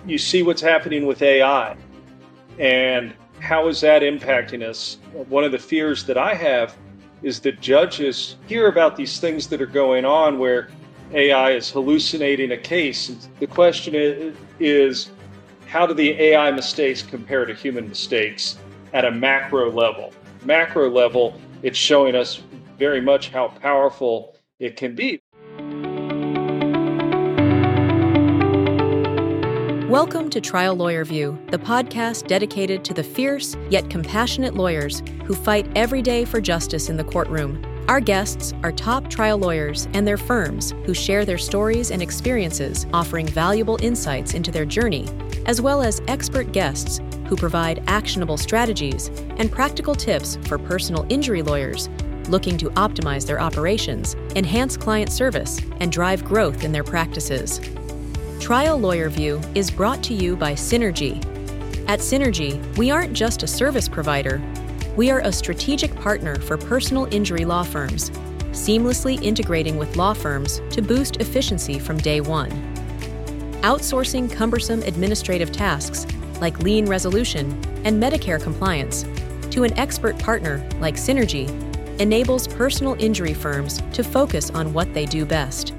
you see what's happening with AI and how is that impacting us. One of the fears that I have is that judges hear about these things that are going on where AI is hallucinating a case. And the question is how do the AI mistakes compare to human mistakes at a macro level? Macro level, it's showing us very much how powerful it can be. Welcome to Trial Lawyer View, the podcast dedicated to the fierce yet compassionate lawyers who fight every day for justice in the courtroom. Our guests are top trial lawyers and their firms who share their stories and experiences, offering valuable insights into their journey, as well as expert guests who provide actionable strategies and practical tips for personal injury lawyers looking to optimize their operations, enhance client service, and drive growth in their practices. Trial Lawyer View is brought to you by Synergy. At Synergy, we aren't just a service provider. We are a strategic partner for personal injury law firms, seamlessly integrating with law firms to boost efficiency from day one. Outsourcing cumbersome administrative tasks like lien resolution and Medicare compliance to an expert partner like Synergy enables personal injury firms to focus on what they do best.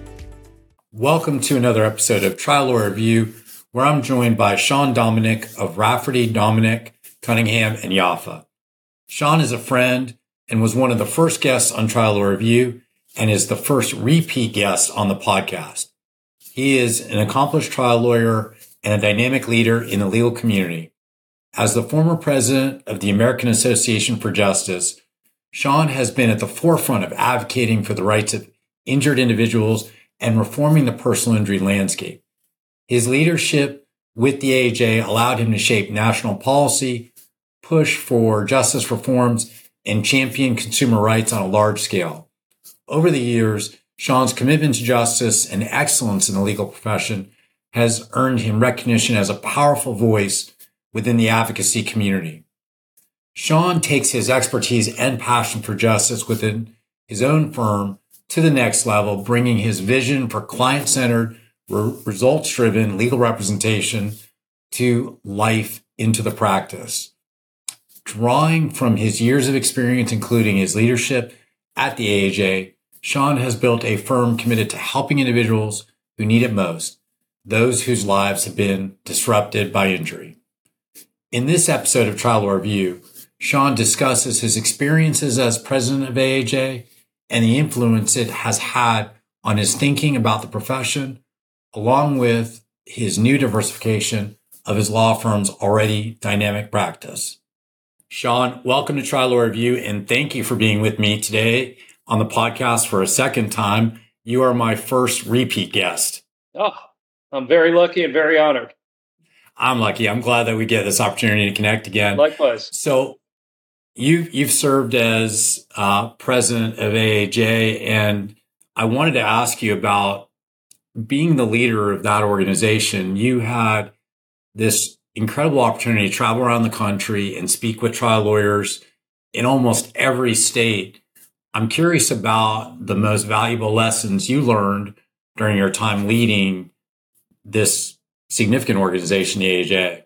Welcome to another episode of Trial Lawyer Review, where I'm joined by Sean Dominic of Rafferty, Dominic, Cunningham, and Yaffa. Sean is a friend and was one of the first guests on Trial Lawyer Review and is the first repeat guest on the podcast. He is an accomplished trial lawyer and a dynamic leader in the legal community. As the former president of the American Association for Justice, Sean has been at the forefront of advocating for the rights of injured individuals and reforming the personal injury landscape. His leadership with the AAJ allowed him to shape national policy, push for justice reforms, and champion consumer rights on a large scale. Over the years, Sean's commitment to justice and excellence in the legal profession has earned him recognition as a powerful voice within the advocacy community. Sean takes his expertise and passion for justice within his own firm to the next level, bringing his vision for client-centered, results-driven legal representation to life into the practice. Drawing from his years of experience, including his leadership at the AAJ, Sean has built a firm committed to helping individuals who need it most, those whose lives have been disrupted by injury. In this episode of Trial Lawyer Review, Sean discusses his experiences as president of AAJ and the influence it has had on his thinking about the profession, along with his new diversification of his law firm's already dynamic practice. Sean, welcome to Trial Lawyer Review, and thank you for being with me today on the podcast for a second time. You are my first repeat guest. Oh, I'm very lucky and very honored. I'm lucky. I'm glad that we get this opportunity to connect again. Likewise. So you've served as president of AAJ, and I wanted to ask you about being the leader of that organization. You had this incredible opportunity to travel around the country and speak with trial lawyers in almost every state. I'm curious about the most valuable lessons you learned during your time leading this significant organization, the AAJ.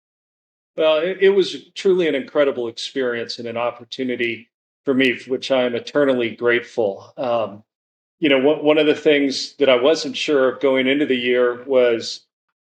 Well, it was truly an incredible experience and an opportunity for me, for which I am eternally grateful. One of the things that I wasn't sure of going into the year was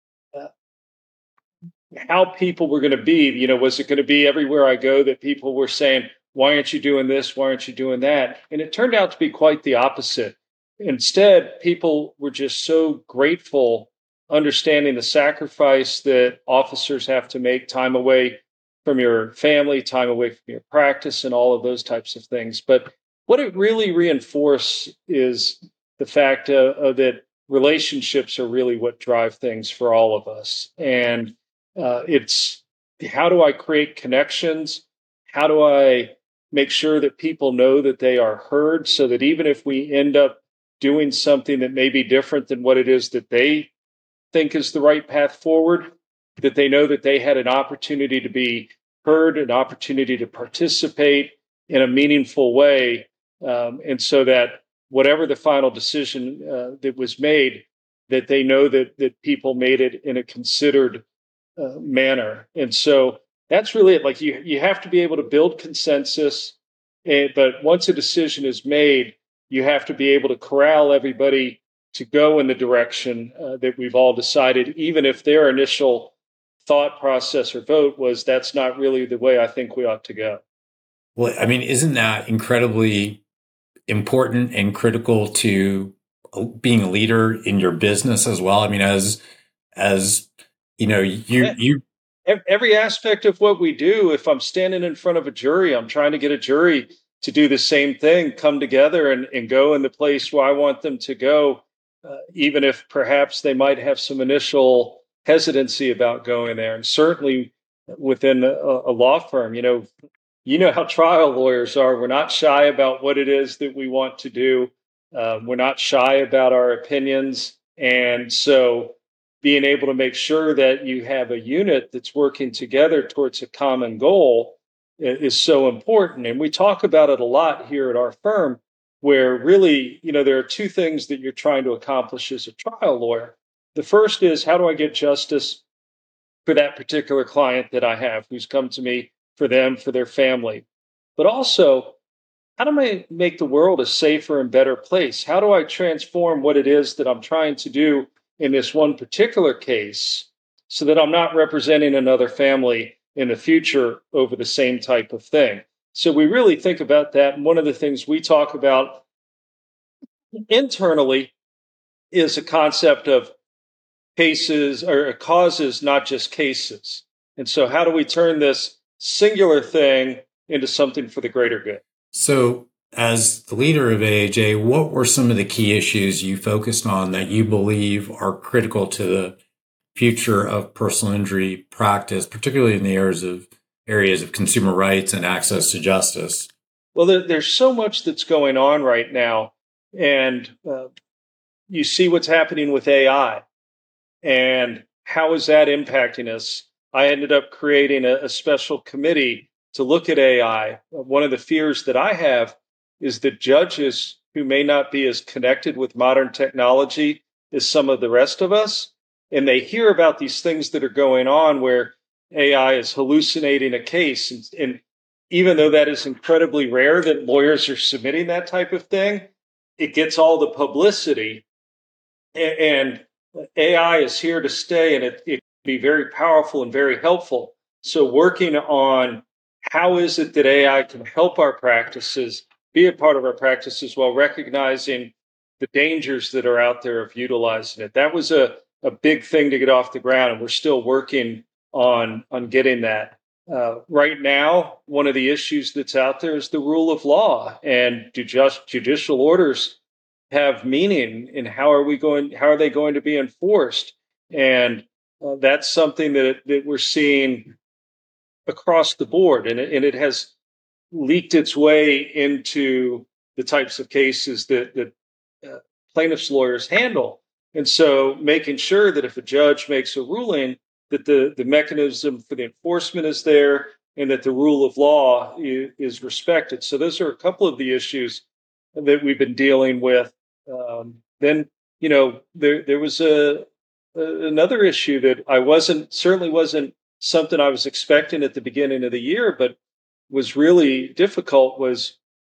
how people were going to be. Was it going to be everywhere I go that people were saying, why aren't you doing this? Why aren't you doing that? And it turned out to be quite the opposite. Instead, people were just so grateful, understanding the sacrifice that officers have to make, time away from your family, time away from your practice, and all of those types of things. But what it really reinforced is the fact that relationships are really what drive things for all of us. And it's how do I create connections? How do I make sure that people know that they are heard, so that even if we end up doing something that may be different than what it is that they think is the right path forward, that they know that they had an opportunity to be heard, an opportunity to participate in a meaningful way. And so that whatever the final decision that was made, that they know that people made it in a considered manner. And so that's really it. Like you have to be able to build consensus, but once a decision is made, you have to be able to corral everybody to go in the direction that we've all decided, even if their initial thought process or vote was that's not really the way I think we ought to go. Well, I mean, isn't that incredibly important and critical to being a leader in your business as well? I mean, as you know, you every aspect of what we do, if I'm standing in front of a jury, I'm trying to get a jury to do the same thing, come together and go in the place where I want them to go, even if perhaps they might have some initial hesitancy about going there. And certainly within a law firm, you know how trial lawyers are. We're not shy about what it is that we want to do. We're not shy about our opinions. And so being able to make sure that you have a unit that's working together towards a common goal is so important. And we talk about it a lot here at our firm, where really, there are two things that you're trying to accomplish as a trial lawyer. The first is, how do I get justice for that particular client that I have who's come to me for them, for their family? But also, how do I make the world a safer and better place? How do I transform what it is that I'm trying to do in this one particular case so that I'm not representing another family in the future over the same type of thing? So we really think about that. And one of the things we talk about internally is a concept of cases or causes, not just cases. And so how do we turn this singular thing into something for the greater good? So as the leader of AAJ, what were some of the key issues you focused on that you believe are critical to the future of personal injury practice, particularly in the areas of consumer rights and access to justice? Well, there's so much that's going on right now. And you see what's happening with AI. And how is that impacting us? I ended up creating a special committee to look at AI. One of the fears that I have is that judges who may not be as connected with modern technology as some of the rest of us, and they hear about these things that are going on where AI is hallucinating a case. And even though that is incredibly rare that lawyers are submitting that type of thing, it gets all the publicity. And AI is here to stay, and it can be very powerful and very helpful. So working on how is it that AI can help our practices, be a part of our practices while recognizing the dangers that are out there of utilizing it. That was a big thing to get off the ground, and we're still working on getting that. Right now, one of the issues that's out there is the rule of law, and do judicial orders have meaning, and how are they going to be enforced? And that's something that we're seeing across the board, and it has leaked its way into the types of cases that plaintiffs' lawyers handle. And so making sure that if a judge makes a ruling, that the mechanism for the enforcement is there and that the rule of law is respected. So those are a couple of the issues that we've been dealing with. Then, there was another issue that certainly wasn't something I was expecting at the beginning of the year, but was really difficult was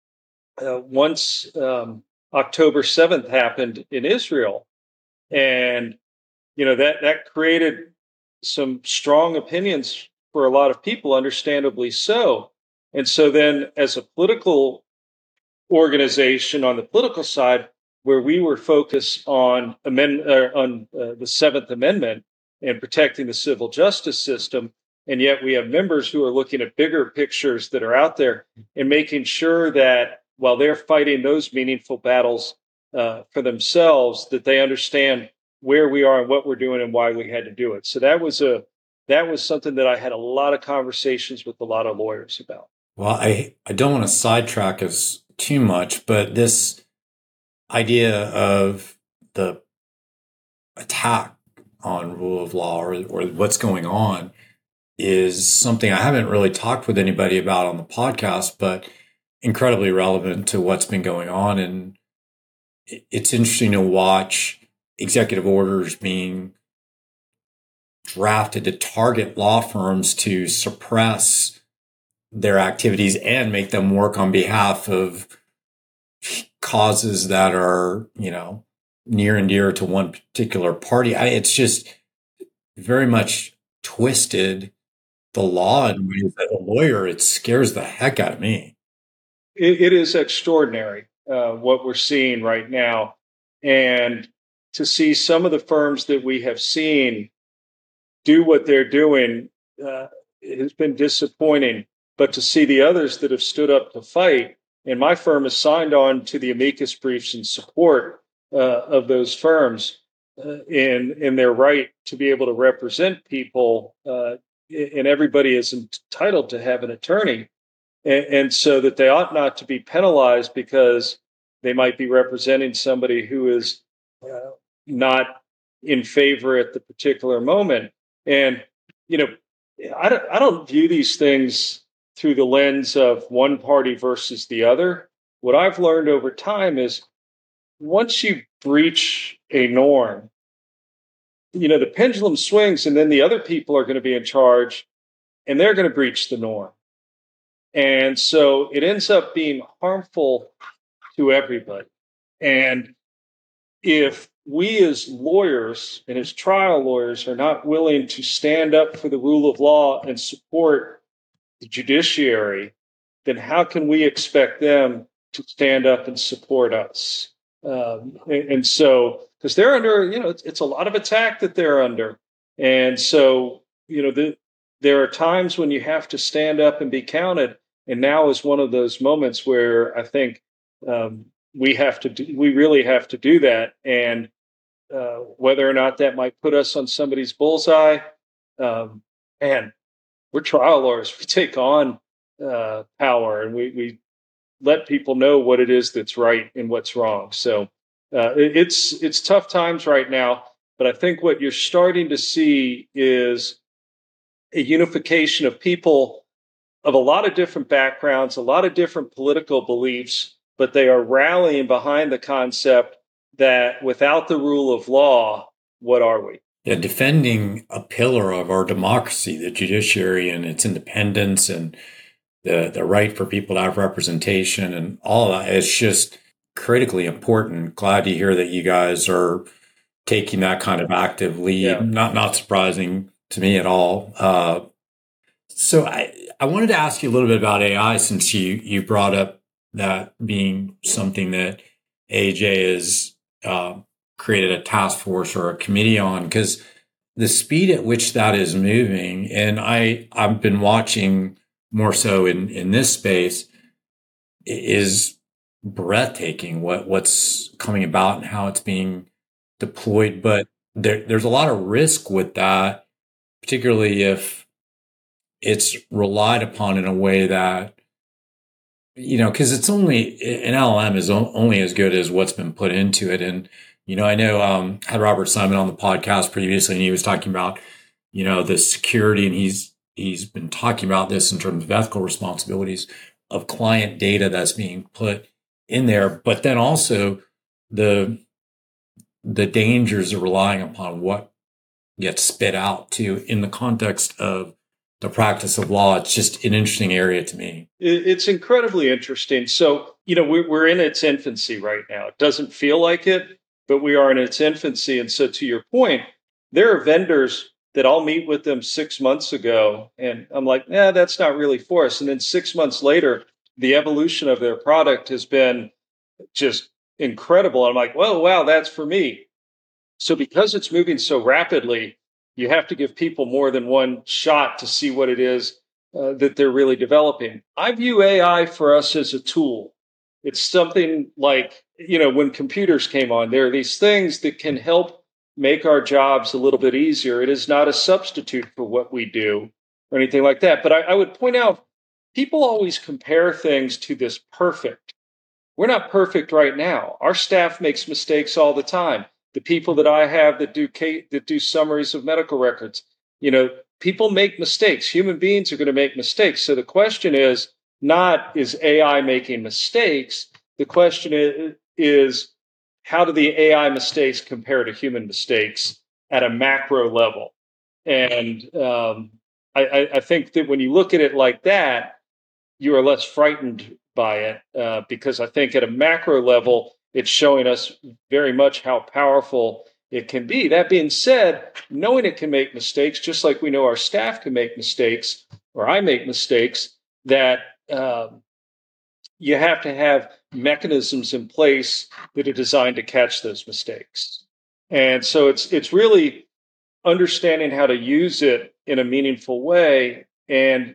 once October 7th happened in Israel. And, that created some strong opinions for a lot of people, understandably so. And so then as a political organization on the political side, where we were focused on the Seventh Amendment and protecting the civil justice system, and yet we have members who are looking at bigger pictures that are out there and making sure that while they're fighting those meaningful battles for themselves, that they understand where we are and what we're doing and why we had to do it. So that was something that I had a lot of conversations with a lot of lawyers about. Well, I don't want to sidetrack us too much, but this idea of the attack on rule of law or what's going on is something I haven't really talked with anybody about on the podcast, but incredibly relevant to what's been going on. And it's interesting to watch executive orders being drafted to target law firms to suppress their activities and make them work on behalf of causes that are, near and dear to one particular party. It's just very much twisted the law in ways that a lawyer, it scares the heck out of me. It is extraordinary what we're seeing right now. And to see some of the firms that we have seen do what they're doing has been disappointing. But to see the others that have stood up to fight, and my firm has signed on to the amicus briefs in support of those firms in their right to be able to represent people, and everybody is entitled to have an attorney. And so that they ought not to be penalized because they might be representing somebody who is not in favor at the particular moment. And, I don't view these things through the lens of one party versus the other. What I've learned over time is once you breach a norm, the pendulum swings and then the other people are going to be in charge and they're going to breach the norm. And so it ends up being harmful to everybody. And if we as lawyers and as trial lawyers are not willing to stand up for the rule of law and support the judiciary, then how can we expect them to stand up and support us? And so, because they're under, it's a lot of attack that they're under. And so, there are times when you have to stand up and be counted. And now is one of those moments where I think we really have to do that. And whether or not that might put us on somebody's bullseye, and we're trial lawyers. We take on power and we let people know what it is that's right and what's wrong. So it's tough times right now. But I think what you're starting to see is a unification of people of a lot of different backgrounds, a lot of different political beliefs, but they are rallying behind the concept that without the rule of law, what are we? Yeah, defending a pillar of our democracy, the judiciary and its independence and the right for people to have representation and all of that, it's just critically important. Glad to hear that you guys are taking that kind of active lead. Yeah. Not surprising to me at all. So I wanted to ask you a little bit about AI since you brought up that being something that AJ has created a task force or a committee on, because the speed at which that is moving, and I've been watching more so in this space, is breathtaking what's coming about and how it's being deployed. But there's a lot of risk with that, particularly if it's relied upon in a way that, because it's only, an LLM is only as good as what's been put into it. And, I know I had Robert Simon on the podcast previously, and he was talking about, the security, and he's been talking about this in terms of ethical responsibilities of client data that's being put in there, but then also the dangers of relying upon what gets spit out too in the context of the practice of law. It's just an interesting area to me. It's incredibly interesting. So, we're in its infancy right now. It doesn't feel like it, but we are in its infancy. And so to your point, there are vendors that I'll meet with them 6 months ago, and I'm like, that's not really for us. And then 6 months later, the evolution of their product has been just incredible. I'm like, whoa, wow, that's for me. So because it's moving so rapidly, you have to give people more than one shot to see what it is that they're really developing. I view AI for us as a tool. It's something like, when computers came on, there are these things that can help make our jobs a little bit easier. It is not a substitute for what we do or anything like that. But I would point out, people always compare things to this perfect. We're not perfect right now. Our staff makes mistakes all the time. The people that I have that do summaries of medical records, people make mistakes. Human beings are going to make mistakes. So the question is not, is AI making mistakes? The question is how do the AI mistakes compare to human mistakes at a macro level? And I think that when you look at it like that, you are less frightened by it because I think at a macro level, it's showing us very much how powerful it can be. That being said, knowing it can make mistakes, just like we know our staff can make mistakes, or I make mistakes, that you have to have mechanisms in place that are designed to catch those mistakes. And so it's really understanding how to use it in a meaningful way. And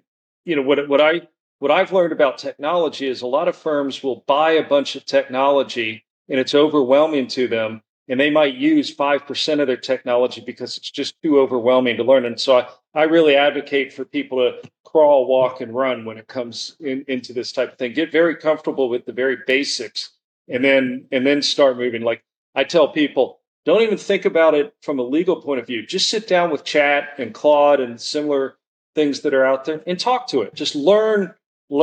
what I've learned about technology is a lot of firms will buy a bunch of technology and it's overwhelming to them, and they might use 5% of their technology because it's just too overwhelming to learn. And so I really advocate for people to crawl, walk, and run when it comes into this type of thing. Get very comfortable with the very basics, and then start moving. Like I tell people, don't even think about it from a legal point of view. Just sit down with Chat and Claude and similar things that are out there and talk to it. Just learn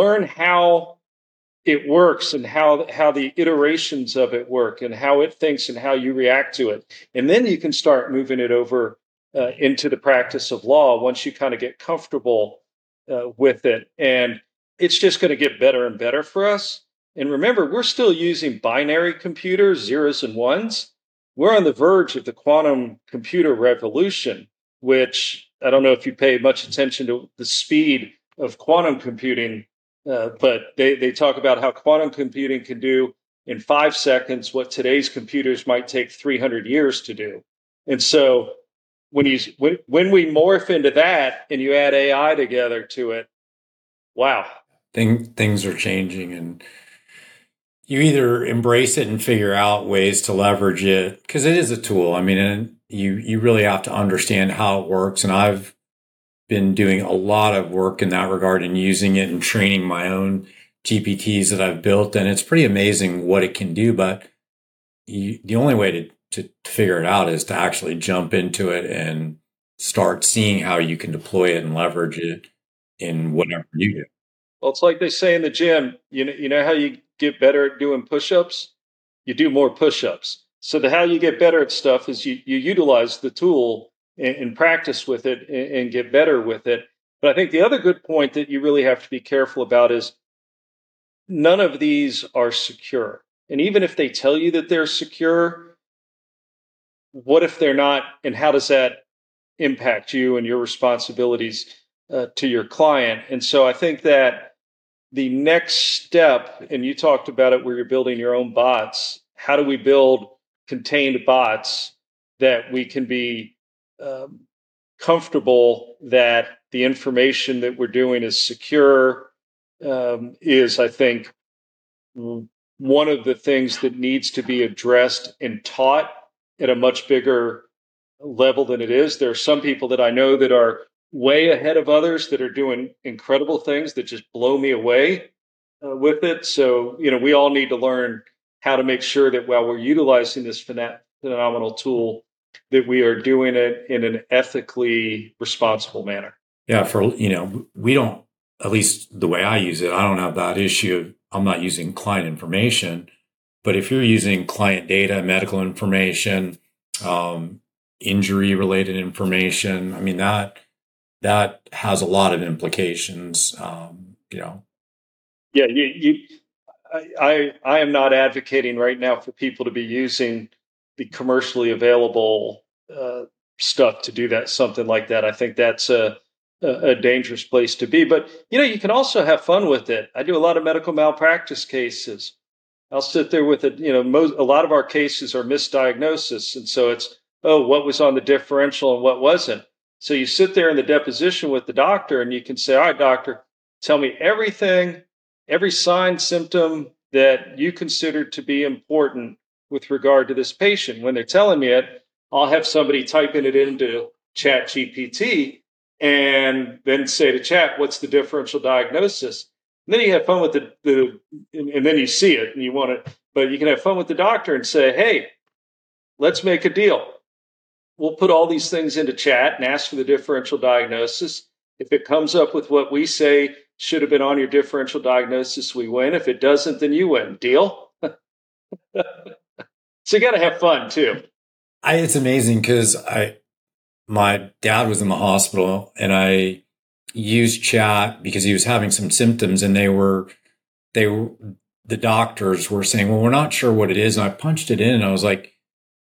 how it works and how the iterations of it work and how it thinks and how you react to it. And then you can start moving it over into the practice of law once you kind of get comfortable with it. And it's just going to get better and better for us. And remember, we're still using binary computers, zeros and ones. We're on the verge of the quantum computer revolution, which I don't know if you pay much attention to the speed of quantum computing, but they talk about how quantum computing can do in 5 seconds what today's computers might take 300 years to do. And so when we morph into that and you add AI together to it, wow. Things are changing, and you either embrace it and figure out ways to leverage it, because it is a tool. I mean, and you really have to understand how it works. And I've been doing a lot of work in that regard and using it and training my own GPTs that I've built. And it's pretty amazing what it can do. But the only way to figure it out is to actually jump into it and start seeing how you can deploy it and leverage it in whatever you do. Well, it's like they say in the gym, you know how you get better at doing push-ups? You do more push-ups. So how you get better at stuff is you utilize the tool and practice with it and get better with it. But I think the other good point that you really have to be careful about is none of these are secure. And even if they tell you that they're secure, what if they're not? And how does that impact you and your responsibilities to your client? And so I think that the next step, and you talked about it where you're building your own bots, how do we build contained bots that we can be comfortable that the information that we're doing is secure, is, I think, one of the things that needs to be addressed and taught at a much bigger level than it is. There are some people that I know that are way ahead of others that are doing incredible things that just blow me away with it. So, we all need to learn how to make sure that while we're utilizing this phenomenal tool, that we are doing it in an ethically responsible manner. Yeah, we don't, at least the way I use it, I don't have that issue of I'm not using client information. But if you're using client data, medical information, injury related information, I mean, that has a lot of implications, Yeah, I am not advocating right now for people to be using the commercially available stuff to do that, something like that. I think that's a dangerous place to be. But you can also have fun with it. I do a lot of medical malpractice cases. I'll sit there with it. A lot of our cases are misdiagnosis, and so it's what was on the differential and what wasn't. So you sit there in the deposition with the doctor, and you can say, "All right, doctor, tell me everything, every sign, symptom that you consider to be important with regard to this patient." When they're telling me it, I'll have somebody typing it into Chat GPT and then say to Chat, "What's the differential diagnosis?" And then you have fun with and then you see it and you want it, but you can have fun with the doctor and say, "Hey, let's make a deal. We'll put all these things into Chat and ask for the differential diagnosis. If it comes up with what we say should have been on your differential diagnosis, we win. If it doesn't, then you win. Deal?" So you got to have fun too. It's amazing because my dad was in the hospital and I used chat because he was having some symptoms and the doctors were saying, well, we're not sure what it is. And I punched it in and I was like,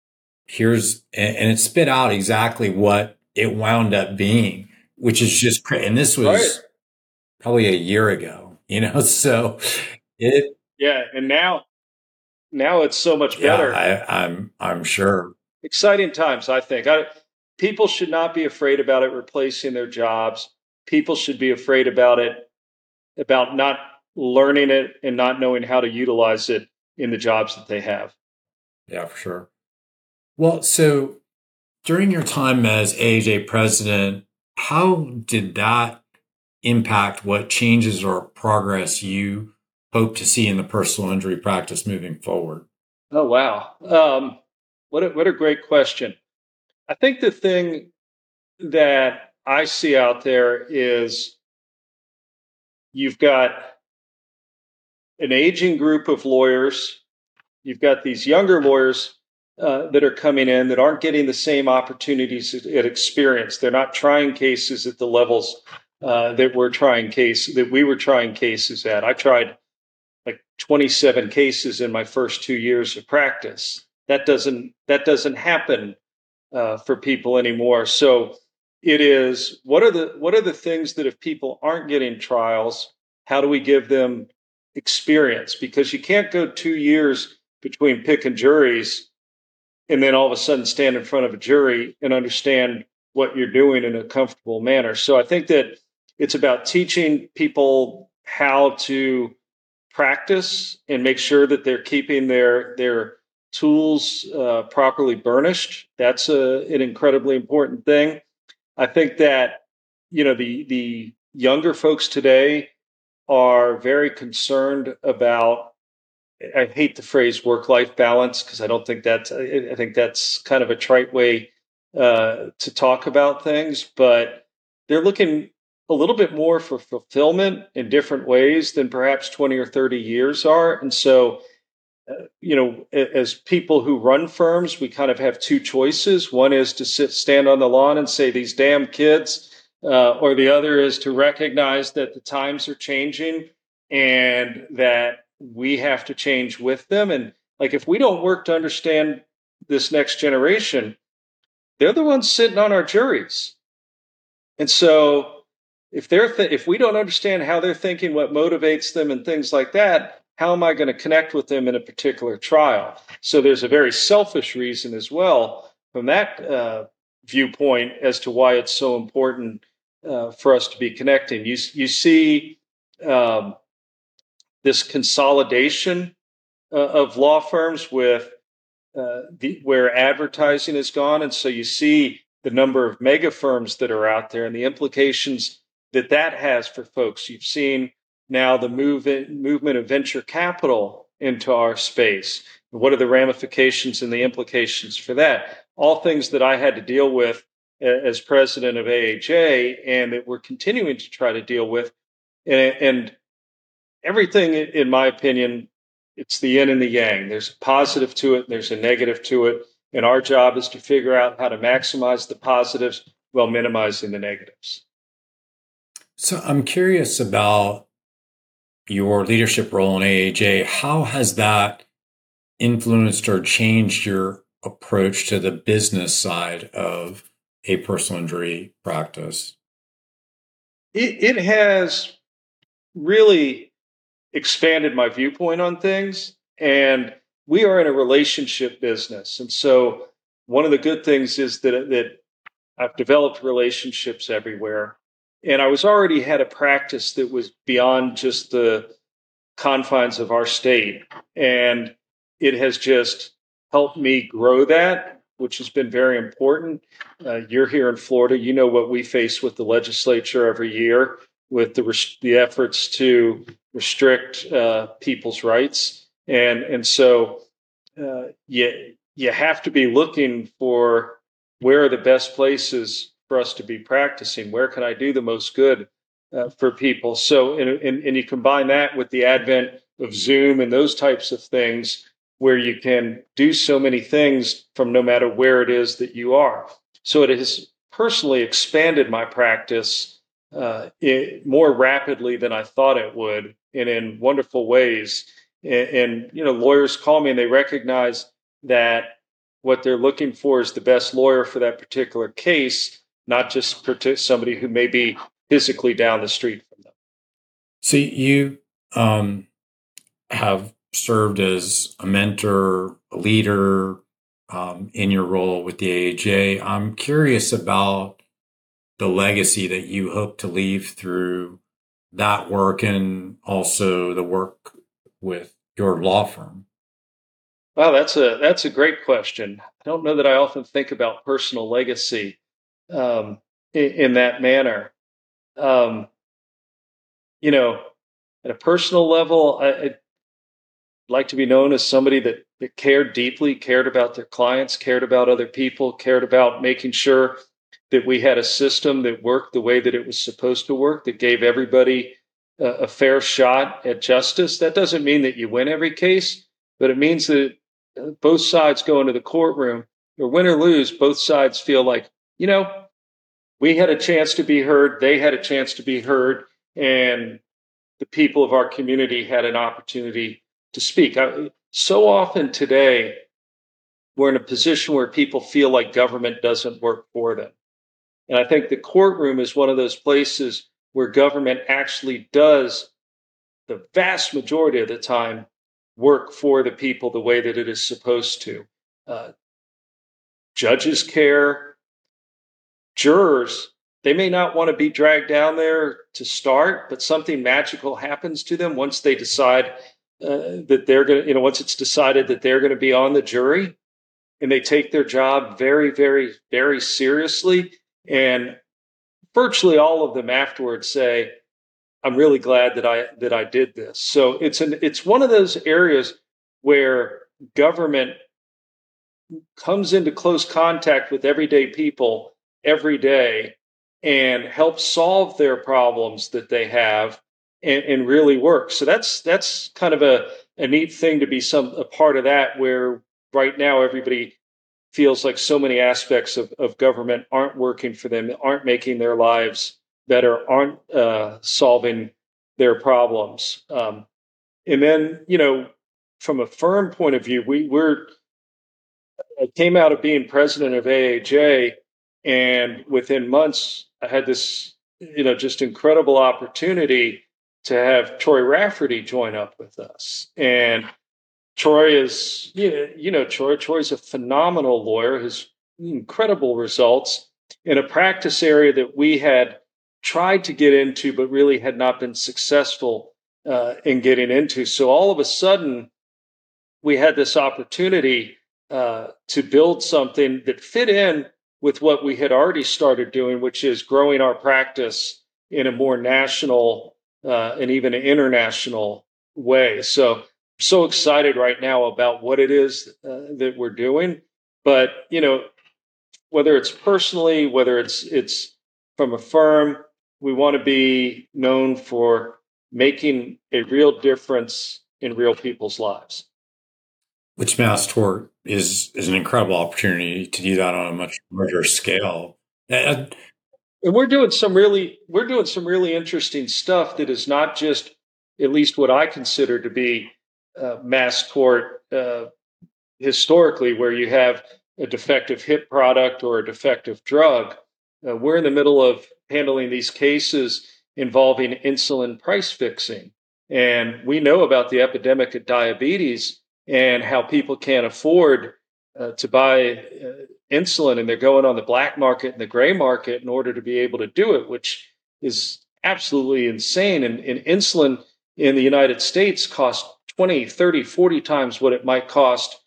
and it spit out exactly what it wound up being, which is just crazy. And this was probably a year ago, so yeah. And now it's so much better. I'm sure. Exciting times, I think. People should not be afraid about it replacing their jobs. People should be afraid about not learning it and not knowing how to utilize it in the jobs that they have. Yeah, for sure. Well, so during your time as AAJ president, how did that impact what changes or progress you hope to see in the personal injury practice moving forward? Oh, wow. What a great question. I think the thing that I see out there is you've got an aging group of lawyers. You've got these younger lawyers that are coming in that aren't getting the same opportunities at experience. They're not trying cases at the levels that we were trying cases at. I tried like 27 cases in my first 2 years of practice. That doesn't happen for people anymore. So it is what are the things that if people aren't getting trials, how do we give them experience? Because you can't go 2 years between picking juries and then all of a sudden stand in front of a jury and understand what you're doing in a comfortable manner. So I think that it's about teaching people how to practice and make sure that they're keeping their tools properly burnished. That's an incredibly important thing. I think that the younger folks today are very concerned about. I hate the phrase work-life balance because I don't think that's. I think that's kind of a trite way to talk about things, but they're looking a little bit more for fulfillment in different ways than perhaps 20 or 30 years are. And so, as people who run firms, we kind of have two choices. One is to stand on the lawn and say, these damn kids, or the other is to recognize that the times are changing and that we have to change with them. And like, if we don't work to understand this next generation, they're the ones sitting on our juries. And so if we don't understand how they're thinking, what motivates them and things like that, how am I going to connect with them in a particular trial? So there's a very selfish reason as well from that viewpoint as to why it's so important for us to be connecting. You see this consolidation of law firms with where advertising has gone. And so you see the number of mega firms that are out there and the implications that has for folks. You've seen now the movement of venture capital into our space. What are the ramifications and the implications for that? All things that I had to deal with as president of AAJ and that we're continuing to try to deal with. And everything, in my opinion, it's the yin and the yang. There's a positive to it, and there's a negative to it. And our job is to figure out how to maximize the positives while minimizing the negatives. So I'm curious about your leadership role in AAJ. How has that influenced or changed your approach to the business side of a personal injury practice? It has really expanded my viewpoint on things. And we are in a relationship business. And so one of the good things is that I've developed relationships everywhere. And I was already had a practice that was beyond just the confines of our state. And it has just helped me grow that, which has been very important. You're here in Florida. You know what we face with the legislature every year with the efforts to restrict people's rights. And so you have to be looking for where are the best places for us to be practicing. Where can I do the most good for people? So, and you combine that with the advent of Zoom and those types of things, where you can do so many things from no matter where it is that you are. So it has personally expanded my practice more rapidly than I thought it would, and in wonderful ways. And lawyers call me and they recognize that what they're looking for is the best lawyer for that particular case, not just somebody who may be physically down the street from them. So you have served as a mentor, a leader in your role with the AAJ. I'm curious about the legacy that you hope to leave through that work and also the work with your law firm. Wow, that's a great question. I don't know that I often think about personal legacy in that manner. Um, at a personal level, I'd like to be known as somebody that cared deeply, cared about their clients, cared about other people, cared about making sure that we had a system that worked the way that it was supposed to work, that gave everybody a fair shot at justice. That doesn't mean that you win every case, but it means that both sides go into the courtroom, or win or lose, both sides feel like, we had a chance to be heard, they had a chance to be heard, and the people of our community had an opportunity to speak. So often today, we're in a position where people feel like government doesn't work for them. And I think the courtroom is one of those places where government actually does, the vast majority of the time, work for the people the way that it is supposed to. Judges care. Jurors, they may not want to be dragged down there to start, but something magical happens to them once they decide that they're going to, once it's decided that they're going to be on the jury, and they take their job very, very, very seriously. And virtually all of them afterwards say, I'm really glad that I did this. So it's one of those areas where government comes into close contact with everyday people every day and helps solve their problems that they have and really work. So that's kind of a neat thing to be a part of that, where right now everybody feels like so many aspects of government aren't working for them, aren't making their lives better, aren't solving their problems. And then, from a firm point of view, I came out of being president of AAJ, and within months, I had this, just incredible opportunity to have Troy Rafferty join up with us. And Troy is, Troy's a phenomenal lawyer, has incredible results in a practice area that we had tried to get into, but really had not been successful in getting into. So all of a sudden, we had this opportunity to build something that fit in with what we had already started doing, which is growing our practice in a more national and even an international way. So excited right now about what it is that we're doing. But, whether it's personally, whether it's from a firm, we want to be known for making a real difference in real people's lives. Which Mass Tort is an incredible opportunity to do that on a much larger scale. And we're doing some really interesting stuff that is not just, at least what I consider to be mass tort historically, where you have a defective hip product or a defective drug. We're in the middle of handling these cases involving insulin price fixing. And we know about the epidemic of diabetes and how people can't afford to buy insulin, and they're going on the black market and the gray market in order to be able to do it, which is absolutely insane. And insulin in the United States costs 20, 30, 40 times what it might cost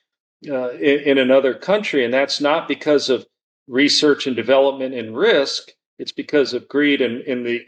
in another country. And that's not because of research and development and risk. It's because of greed and the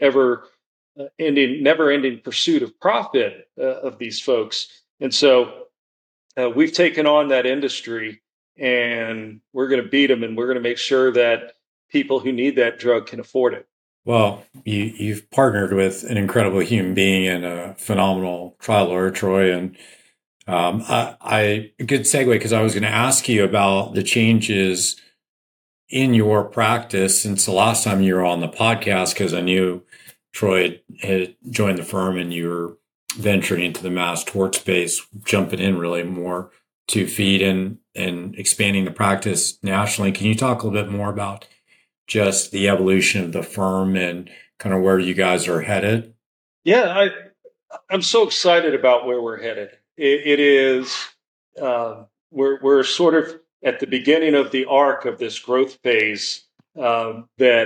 never-ending pursuit of profit of these folks. And so we've taken on that industry, and we're going to beat them, and we're going to make sure that people who need that drug can afford it. Well, you've partnered with an incredible human being and a phenomenal trial lawyer, Troy, and A good segue, because I was going to ask you about the changes in your practice since the last time you were on the podcast, because I knew Troy had joined the firm and you were venturing into the mass tort space, jumping in really more 2 feet and expanding the practice nationally. Can you talk a little bit more about just the evolution of the firm and kind of where you guys are headed? Yeah, I'm so excited about where we're headed. It is we're sort of at the beginning of the arc of this growth phase that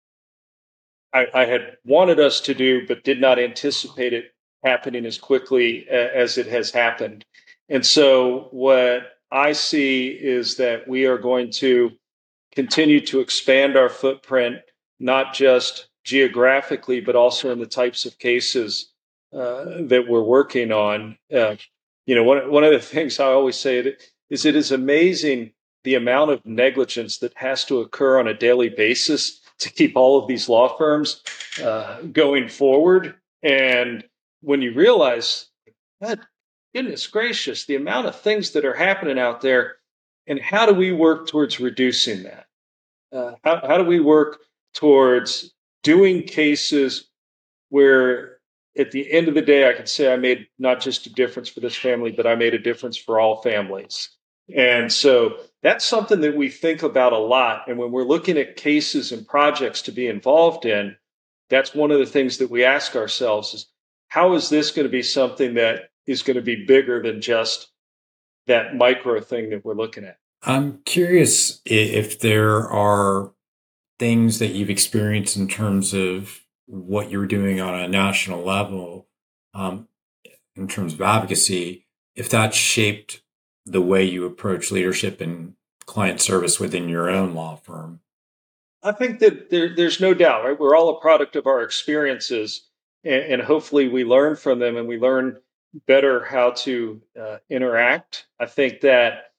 I had wanted us to do, but did not anticipate it happening as quickly as it has happened. And so what I see is that we are going to continue to expand our footprint, not just geographically, but also in the types of cases that we're working on. One of the things I always say is it is amazing the amount of negligence that has to occur on a daily basis to keep all of these law firms going forward. And when you realize, God, goodness gracious, the amount of things that are happening out there, and how do we work towards reducing that? How do we work towards doing cases where at the end of the day, I can say I made not just a difference for this family, but I made a difference for all families. And so that's something that we think about a lot. And when we're looking at cases and projects to be involved in, that's one of the things that we ask ourselves is, how is this going to be something that is going to be bigger than just that micro thing that we're looking at? I'm curious if there are things that you've experienced in terms of what you're doing on a national level, in terms of advocacy, if that shaped the way you approach leadership and client service within your own law firm. I think that there's no doubt, right? We're all a product of our experiences, and hopefully we learn from them and we learn better how to interact. I think that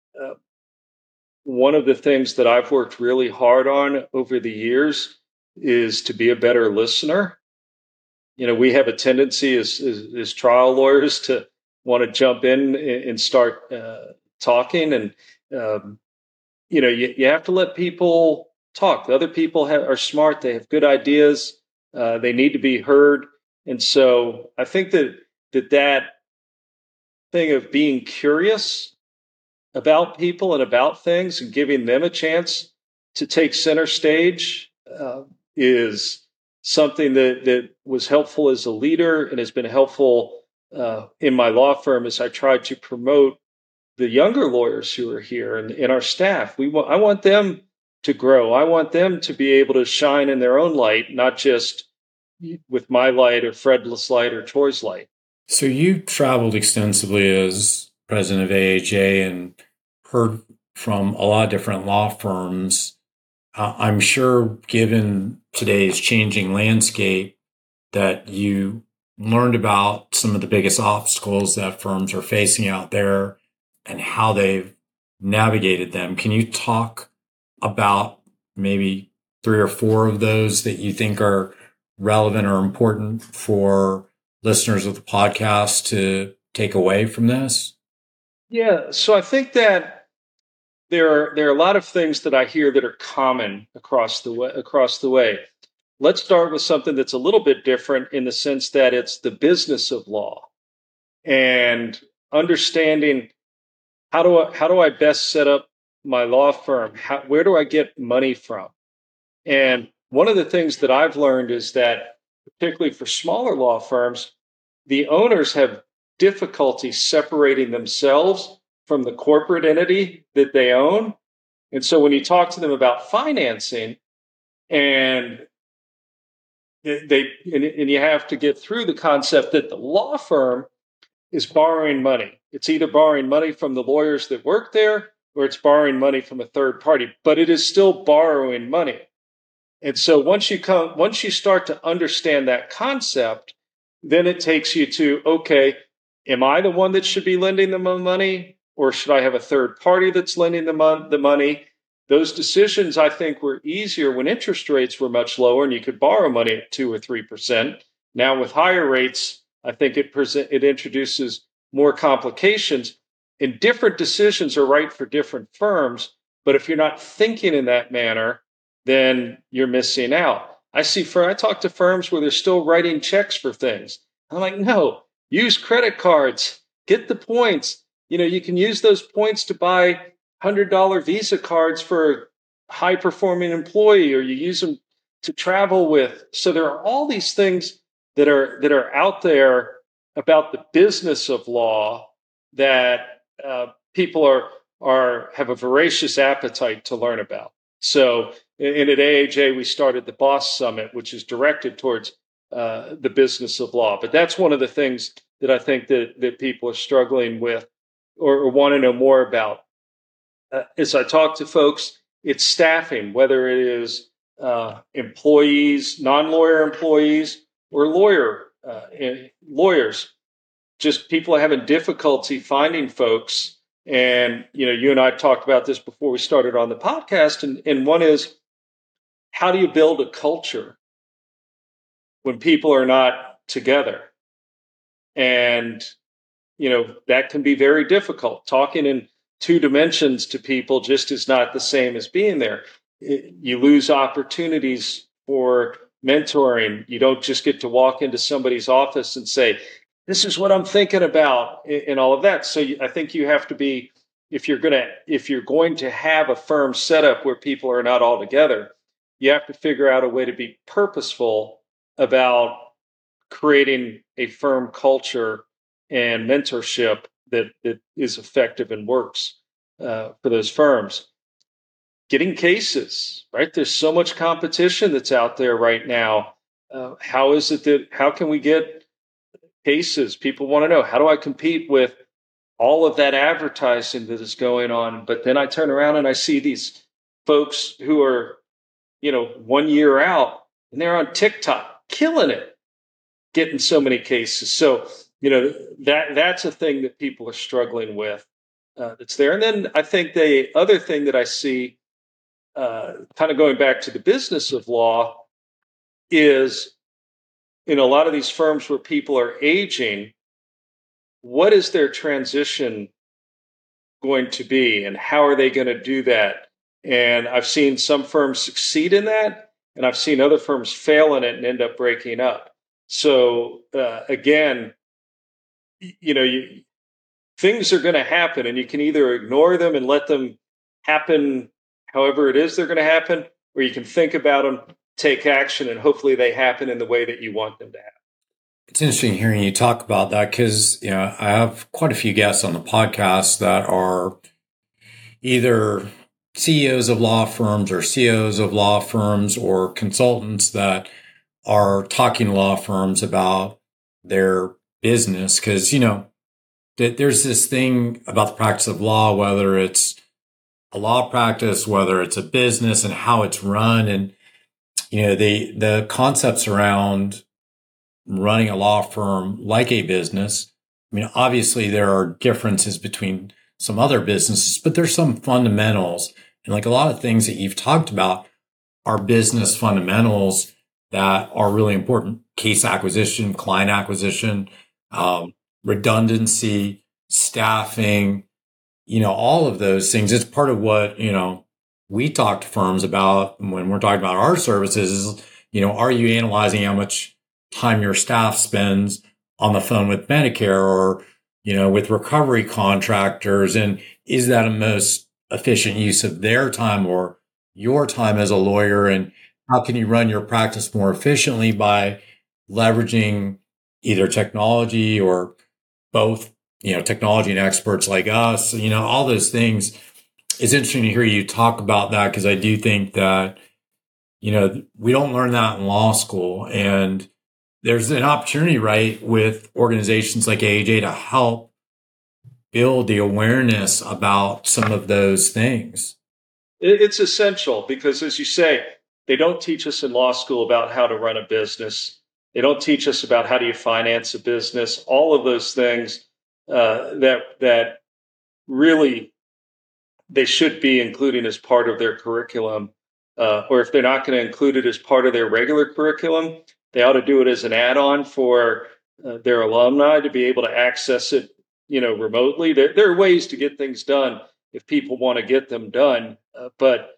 one of the things that I've worked really hard on over the years is to be a better listener. We have a tendency as trial lawyers to want to jump in and start talking, and you have to let people talk. The other people are smart; they have good ideas. They need to be heard, and so I think that thing of being curious about people and about things and giving them a chance to take center stage is something that was helpful as a leader and has been helpful in my law firm as I tried to promote the younger lawyers who are here and our staff. I want them to grow. I want them to be able to shine in their own light, not just with my light or Fred's light or Troy's light. So you traveled extensively as president of AAJ and heard from a lot of different law firms. I'm sure, given today's changing landscape, that you learned about some of the biggest obstacles that firms are facing out there and how they've navigated them. Can you talk about maybe 3 or 4 of those that you think are relevant or important for listeners of the podcast to take away from this? Yeah, so I think that there are a lot of things that I hear that are common across the way. Let's start with something that's a little bit different in the sense that it's the business of law and understanding how do I best set up my law firm? Where do I get money from? And one of the things that I've learned is that, particularly for smaller law firms, the owners have difficulty separating themselves from the corporate entity that they own. And so when you talk to them about financing, and you have to get through the concept that the law firm is borrowing money. It's either borrowing money from the lawyers that work there or it's borrowing money from a third party, but it is still borrowing money. And so once you start to understand that concept, then it takes you to, okay, am I the one that should be lending them money, or should I have a third party that's lending the money? Those decisions, I think, were easier when interest rates were much lower and you could borrow money at 2 or 3%. Now with higher rates, I think it introduces more complications. And different decisions are right for different firms. But if you're not thinking in that manner, then you're missing out. I talk to firms where they're still writing checks for things. I'm like, no, use credit cards, get the points. You can use those points to buy $100 Visa cards for a high performing employee, or you use them to travel with. So there are all these things that are out there about the business of law that people have a voracious appetite to learn about. So, and at AAJ, we started the Boss Summit, which is directed towards the business of law. But that's one of the things that I think that people are struggling with or want to know more about. As I talk to folks, it's staffing, whether it is employees, non-lawyer employees, or lawyers. Just people are having difficulty finding folks. And, you and I talked about this before we started on the podcast. And one is, how do you build a culture when people are not together? And, that can be very difficult. Talking in two dimensions to people just is not the same as being there. You lose opportunities for mentoring. You don't just get to walk into somebody's office and say, this is what I'm thinking about, and all of that. So I think you have to be, if you're going to have a firm setup where people are not all together, you have to figure out a way to be purposeful about creating a firm culture and mentorship that is effective and works for those firms. Getting cases, right? There's so much competition that's out there right now. How can we get cases? People want to know, how do I compete with all of that advertising that is going on? But then I turn around and I see these folks who are, 1 year out, and they're on TikTok, killing it, getting so many cases. So, that's a thing that people are struggling with that's there. And then I think the other thing that I see, kind of going back to the business of law, is in a lot of these firms where people are aging, what is their transition going to be, and how are they going to do that? And I've seen some firms succeed in that, and I've seen other firms fail in it and end up breaking up. So again, things are going to happen, and you can either ignore them and let them happen however it is they're going to happen, or you can think about them, take action, and hopefully they happen in the way that you want them to happen. It's interesting hearing you talk about that because, I have quite a few guests on the podcast that are either CEOs of law firms or CEOs of law firms or consultants that are talking to law firms about their business. Because, there's this thing about the practice of law, whether it's a law practice, whether it's a business, and how it's run. And, the concepts around running a law firm like a business. I mean, obviously there are differences between some other businesses, but there's some fundamentals. And like a lot of things that you've talked about are business fundamentals that are really important. Case acquisition, client acquisition, redundancy, staffing, all of those things. It's part of what, we talk to firms about when we're talking about our services is, are you analyzing how much time your staff spends on the phone with Medicare or, with recovery contractors? And is that a most efficient use of their time or your time as a lawyer? And how can you run your practice more efficiently by leveraging either technology or both, technology and experts like us, all those things. It's interesting to hear you talk about that because I do think that, we don't learn that in law school. And there's an opportunity, right, with organizations like AAJ to help build the awareness about some of those things. It's essential because, as you say, they don't teach us in law school about how to run a business. They don't teach us about how do you finance a business, all of those things that really they should be including as part of their curriculum. Or if they're not going to include it as part of their regular curriculum, they ought to do it as an add-on for their alumni to be able to access it remotely. There are ways to get things done if people want to get them done. But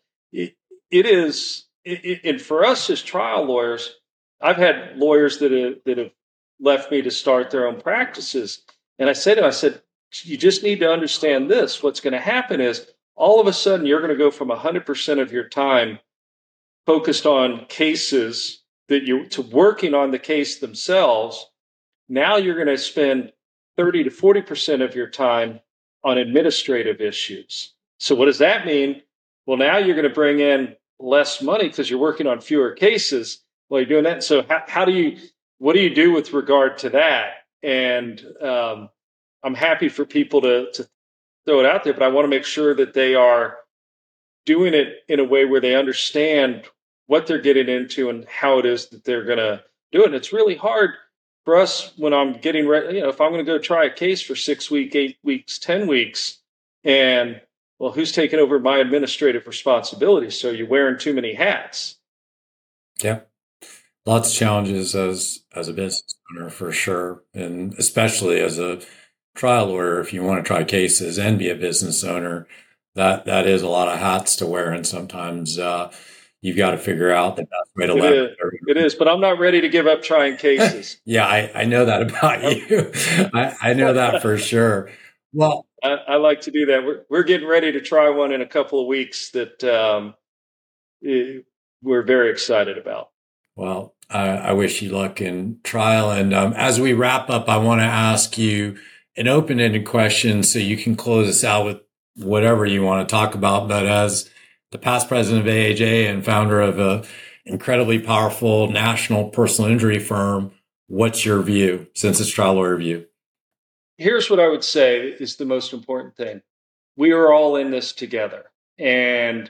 and for us as trial lawyers, I've had lawyers that have left me to start their own practices. And I said, you just need to understand this. What's going to happen is all of a sudden you're going to go from 100% of your time focused on cases to working on the case themselves. Now you're going to spend 30 to 40% of your time on administrative issues. So what does that mean? Well, now you're going to bring in less money because you're working on fewer cases while you're doing that. So what do you do with regard to that? And I'm happy for people to throw it out there, but I want to make sure that they are doing it in a way where they understand what they're getting into and how it is that they're going to do it. And it's really hard for us when I'm getting ready, if I'm going to go try a case for 6 weeks, 8 weeks, 10 weeks, and well, who's taking over my administrative responsibilities? So you're wearing too many hats. Yeah. Lots of challenges as a business owner for sure. And especially as a trial lawyer, if you want to try cases and be a business owner, that is a lot of hats to wear. And sometimes you've got to figure out the best way to leverage. It is, but I'm not ready to give up trying cases. Yeah, I know that about you. I know that for sure. Well, I like to do that. We're getting ready to try one in a couple of weeks that we're very excited about. Well, I wish you luck in trial. And as we wrap up, I want to ask you an open-ended question so you can close us out with whatever you want to talk about. But as the past president of AAJ and founder of an incredibly powerful national personal injury firm, what's your view, Census Trial Lawyer View? Here's what I would say is the most important thing. We are all in this together. And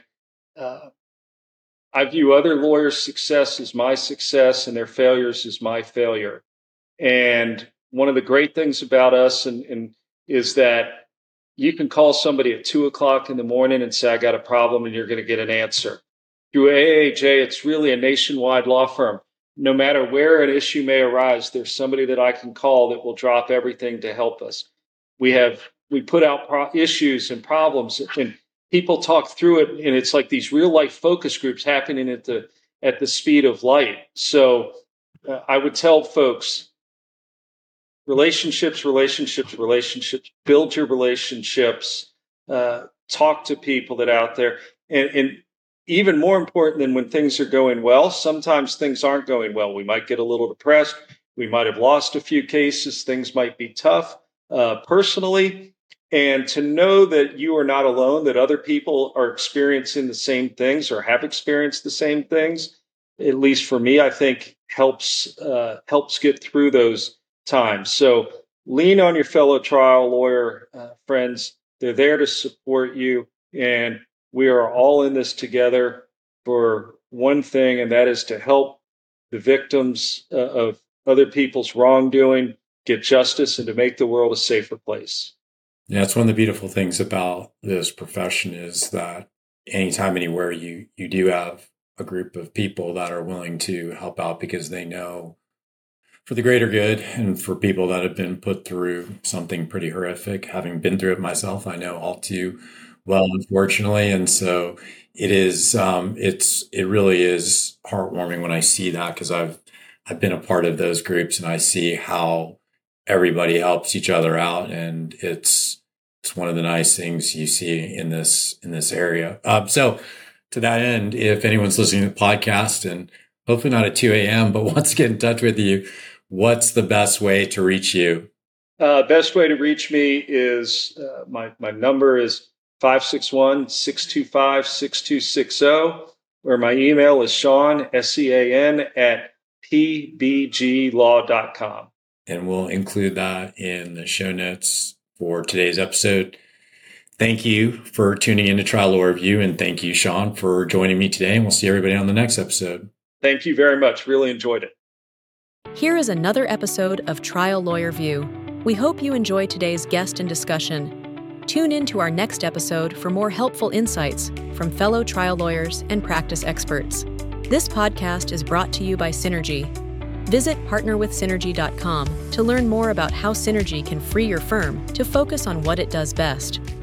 I view other lawyers' success as my success and their failures as my failure. And one of the great things about us is that you can call somebody at 2:00 in the morning and say, I got a problem, and you're going to get an answer. Through AAJ, it's really a nationwide law firm. No matter where an issue may arise, there's somebody that I can call that will drop everything to help us. We put out issues and problems, and people talk through it, and it's like these real life focus groups happening at the speed of light. So I would tell folks, relationships, build your relationships, talk to people that are out there. And even more important than when things are going well, sometimes things aren't going well. We might get a little depressed. We might have lost a few cases. Things might be tough personally. And to know that you are not alone, that other people are experiencing the same things or have experienced the same things, at least for me, I think helps get through those times. So lean on your fellow trial lawyer friends. They're there to support you. And we are all in this together for one thing, and that is to help the victims of other people's wrongdoing get justice and to make the world a safer place. Yeah, it's one of the beautiful things about this profession is that anytime, anywhere, you do have a group of people that are willing to help out because they know for the greater good, and for people that have been put through something pretty horrific. Having been through it myself, I know all too well, unfortunately. And so it is, it really is heartwarming when I see that, because I've been a part of those groups and I see how everybody helps each other out. And it's one of the nice things you see in this area. So to that end, if anyone's listening to the podcast, and hopefully not at 2 a.m., but wants to get in touch with you, what's the best way to reach you? Best way to reach me is my number is 561-625-6260, or my email is Sean, SEAN, at pbglaw.com. And we'll include that in the show notes for today's episode. Thank you for tuning into Trial Lawyer View, and thank you, Sean, for joining me today. And we'll see everybody on the next episode. Thank you very much. Really enjoyed it. Here is another episode of Trial Lawyer View. We hope you enjoyed today's guest and discussion. Tune in to our next episode for more helpful insights from fellow trial lawyers and practice experts. This podcast is brought to you by Synergy. Visit partnerwithsynergy.com to learn more about how Synergy can free your firm to focus on what it does best.